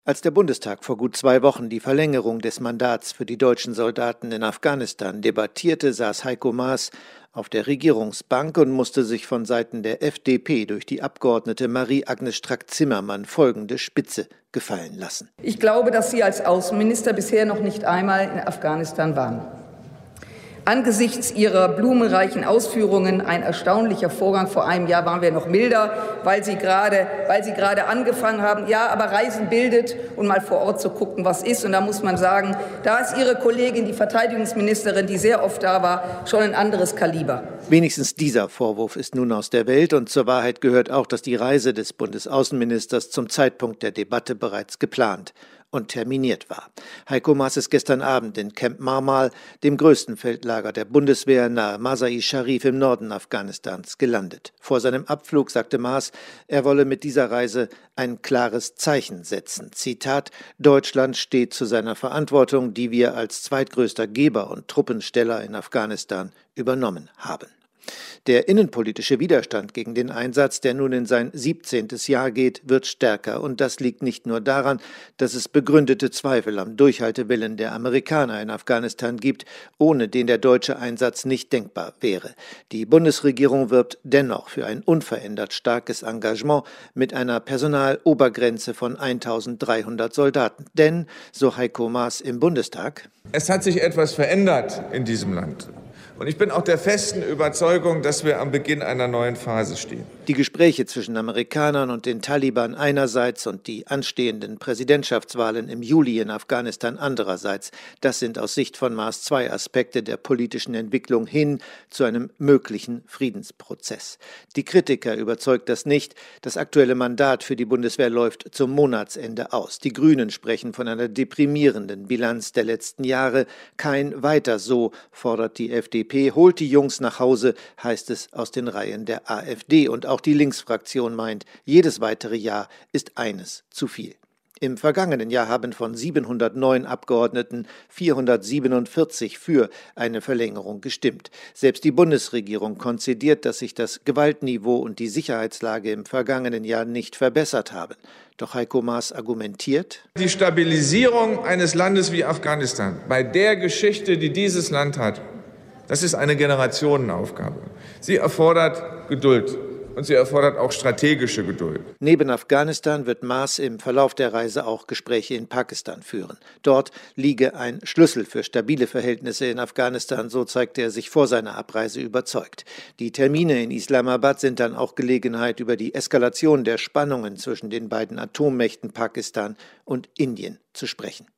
Als der Bundestag vor gut 2 Wochen die Verlängerung des Mandats für die deutschen Soldaten in Afghanistan debattierte, saß Heiko Maas auf der Regierungsbank und musste sich von Seiten der FDP durch die Abgeordnete Marie-Agnes Strack-Zimmermann folgende Spitze gefallen lassen. Ich glaube, dass Sie als Außenminister bisher noch nicht einmal in Afghanistan waren. Angesichts Ihrer blumenreichen Ausführungen ein erstaunlicher Vorgang. Vor einem Jahr waren wir noch milder, weil Sie gerade angefangen haben. Ja, aber Reisen bildet und mal vor Ort zu gucken, was ist. Und da muss man sagen, da ist Ihre Kollegin, die Verteidigungsministerin, die sehr oft da war, schon ein anderes Kaliber. Wenigstens dieser Vorwurf ist nun aus der Welt, und zur Wahrheit gehört auch, dass die Reise des Bundesaußenministers zum Zeitpunkt der Debatte bereits geplant und terminiert war. Heiko Maas ist gestern Abend in Camp Marmal, dem größten Feldlager der Bundeswehr nahe Masar-i-Sharif im Norden Afghanistans, gelandet. Vor seinem Abflug sagte Maas, er wolle mit dieser Reise ein klares Zeichen setzen. Zitat: Deutschland steht zu seiner Verantwortung, die wir als zweitgrößter Geber und Truppensteller in Afghanistan übernommen haben. Der innenpolitische Widerstand gegen den Einsatz, der nun in sein 17. Jahr geht, wird stärker. Und das liegt nicht nur daran, dass es begründete Zweifel am Durchhaltewillen der Amerikaner in Afghanistan gibt, ohne den der deutsche Einsatz nicht denkbar wäre. Die Bundesregierung wirbt dennoch für ein unverändert starkes Engagement mit einer Personalobergrenze von 1.300 Soldaten. Denn, so Heiko Maas im Bundestag: Es hat sich etwas verändert in diesem Land. Und ich bin auch der festen Überzeugung, dass wir am Beginn einer neuen Phase stehen. Die Gespräche zwischen Amerikanern und den Taliban einerseits und die anstehenden Präsidentschaftswahlen im Juli in Afghanistan andererseits, das sind aus Sicht von Maas 2 Aspekte der politischen Entwicklung hin zu einem möglichen Friedensprozess. Die Kritiker überzeugt das nicht. Das aktuelle Mandat für die Bundeswehr läuft zum Monatsende aus. Die Grünen sprechen von einer deprimierenden Bilanz der letzten Jahre. Kein Weiter so, fordert die FDP. Holt die Jungs nach Hause, heißt es aus den Reihen der AfD. Und auch die Linksfraktion meint, jedes weitere Jahr ist eines zu viel. Im vergangenen Jahr haben von 709 Abgeordneten 447 für eine Verlängerung gestimmt. Selbst die Bundesregierung konzidiert, dass sich das Gewaltniveau und die Sicherheitslage im vergangenen Jahr nicht verbessert haben. Doch Heiko Maas argumentiert: Die Stabilisierung eines Landes wie Afghanistan, bei der Geschichte, die dieses Land hat, das ist eine Generationenaufgabe. Sie erfordert Geduld. Und sie erfordert auch strategische Geduld. Neben Afghanistan wird Maas im Verlauf der Reise auch Gespräche in Pakistan führen. Dort liege ein Schlüssel für stabile Verhältnisse in Afghanistan, so zeigte er sich vor seiner Abreise überzeugt. Die Termine in Islamabad sind dann auch Gelegenheit, über die Eskalation der Spannungen zwischen den beiden Atommächten Pakistan und Indien zu sprechen.